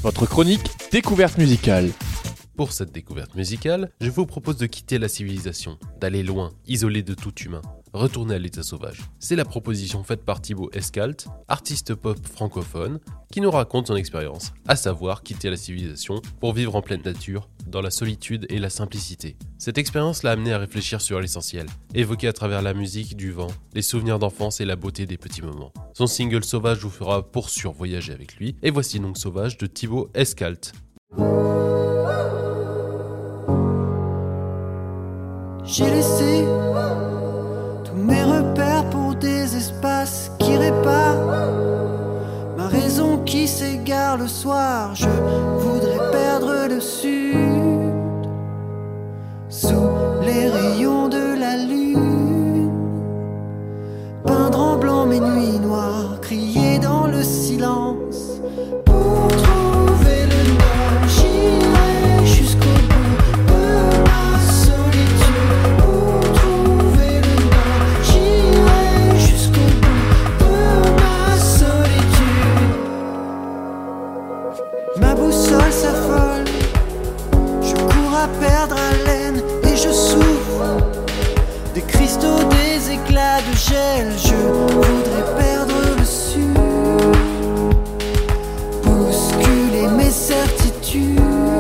votre chronique découverte musicale. Pour cette découverte musicale, je vous propose de quitter la civilisation, d'aller loin, isolé de tout humain, retourner à l'état sauvage. C'est la proposition faite par Thibaut Escalt, artiste pop francophone, qui nous raconte son expérience, à savoir quitter la civilisation pour vivre en pleine nature, dans la solitude et la simplicité. Cette expérience l'a amené à réfléchir sur l'essentiel, évoqué à travers la musique, du vent, les souvenirs d'enfance et la beauté des petits moments. Son single Sauvage vous fera pour sûr voyager avec lui, et voici donc Sauvage de Thibaut Escalt. J'ai laissé tous mes repères pour des espaces qui réparent ma raison qui s'égare le soir. Je voudrais perdre le sud sous les rayons de la lune, peindre en blanc mes nuits noires, crier dans le silence pour trouver le nord. J'irai jusqu'au bout de ma solitude pour trouver le nord. J'irai jusqu'au bout de ma solitude. Ma boussole s'affole, je cours à perdre haleine et je souffre des cristaux, des éclats de gel. Je voudrais perdre le sud, bousculer mes certitudes,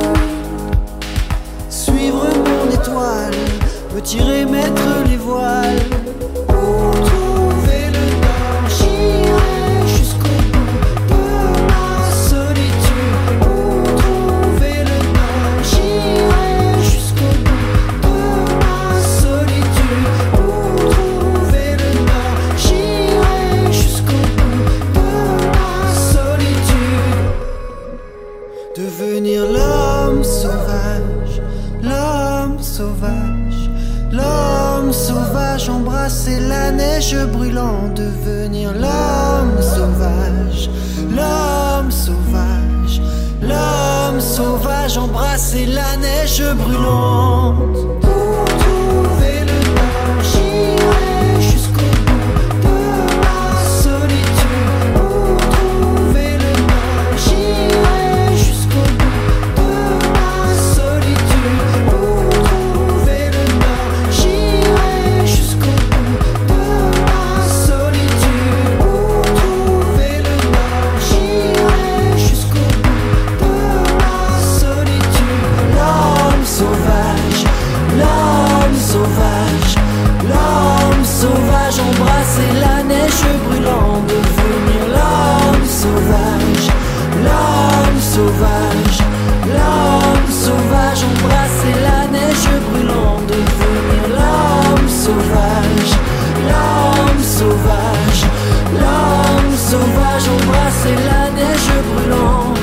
suivre mon étoile, me tirer, mettre les voiles pour trouver le nord. J'irai jusqu'au bout de ma solitude pour trouver le nord. J'irai jusqu'au bout de ma solitude pour trouver le nord. J'irai jusqu'au bout de ma solitude. Devenir l'homme sauvage, l'homme sauvage, l'homme sauvage, embrasser la neige brûlante. Devenir l'homme sauvage, l'homme sauvage, l'homme sauvage, embrasser la neige brûlante. Pour trouver le nord, j'irai jusqu'au bout de ma solitude. Pour trouver le nord, j'irai jusqu'au bout de ma solitude. Pour trouver le nord, j'irai jusqu'au bout de ma solitude. Pour trouver le nord, j'irai jusqu'au bout de ma solitude. L'homme sauvage, l'homme sauvage, l'homme sauvage, embrasser la neige brûlante. Devenir l'homme sauvage, l'homme sauvage, l'homme sauvage, embrasser la neige brûlante. Devenir l'homme sauvage, l'homme sauvage, l'homme sauvage, embrasser la neige brûlante.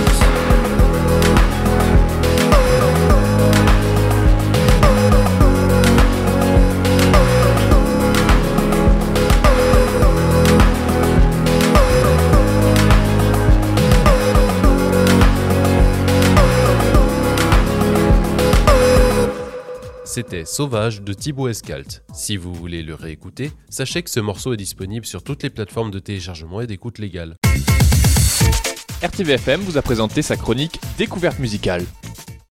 C'était Sauvage de Thibaut Escalt. Si vous voulez le réécouter, sachez que ce morceau est disponible sur toutes les plateformes de téléchargement et d'écoute légale. RTVFM vous a présenté sa chronique découverte musicale.